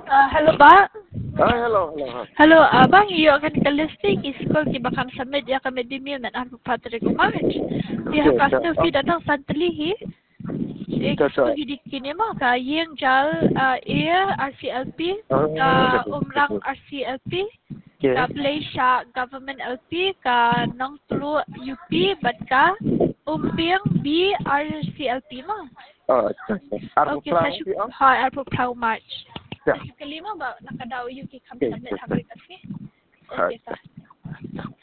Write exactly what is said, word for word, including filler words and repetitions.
Ah, hello ba? Ah, hello, hello. Hello, abang iyo akan kalisting iskol ki bakang sa media kami di mi men arpo Patrick March. Di Okay, hakasto so, fi datang santlihi. Iskol so, ki kini mo ka yeng jal ah, air R C L P, ah, ka betul, umrang betul. R C L P, Okay. ka Malaysia government L P, ka nong tulu U P, bat ka umping B R C L P mo. Oh, okay. Arbo Okay, Plang, sa syuk okay, oh? ha arpo Proud March. Ya. Sa syuk kelima ba nakadaw yung kikam Okay, submit okay. hagri kasi. Okay, sa.